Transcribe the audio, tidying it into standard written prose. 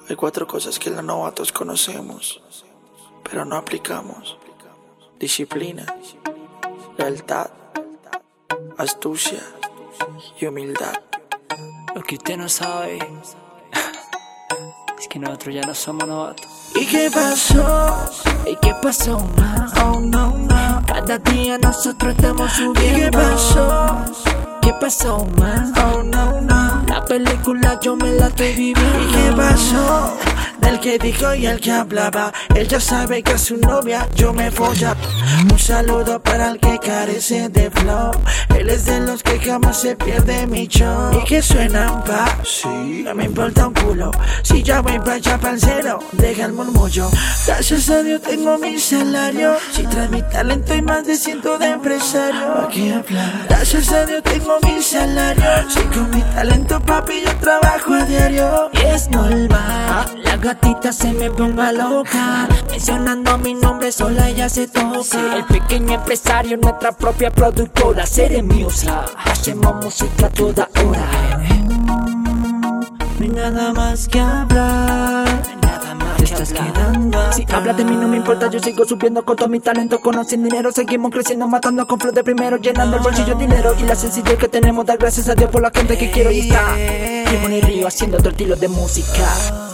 Hay 4 cosas que los novatos conocemos, pero no aplicamos: disciplina, lealtad, astucia y humildad. Lo que usted no sabe es que nosotros ya no somos novatos. ¿Y qué pasó? ¿Y qué pasó, ma? Oh no, no. Cada día nosotros estamos subiendo. ¿Y qué pasó? ¿Qué pasó, ma? Oh no, no. La película yo me la estoy viviendo. ¿Y qué pasó? Del que dijo y el que hablaba, él ya sabe que a su novia yo me folla. Un saludo para el que carece de flow, él es de los que jamás se pierde mi show. Y que suenan pa, sí, no me importa un culo. Si ya voy pa' allá pa'l cero, deja el murmullo. Gracias a Dios tengo mi salario, si tras mi talento hay más de 100 de empresarios. Aquí hablar. Gracias a Dios tengo mi salario, si con mi talento papi yo trabajo a diario. Y es normal, la gatita se me ponga loca, mencionando mi nombre sola ella se toca. Sí, el pequeño empresario, nuestra propia productora, Cere Music, hacemos música toda hora. No hay nada más que hablar, te estás quedando. Si hablas de mí no me importa, yo sigo subiendo con todo mi talento. Conocen dinero, seguimos creciendo, matando con flow de primero, llenando el bolsillo de dinero. Y la sencillez que tenemos, dar gracias a Dios por la gente que quiero y está. Vivo en el río haciendo otro estilo de música.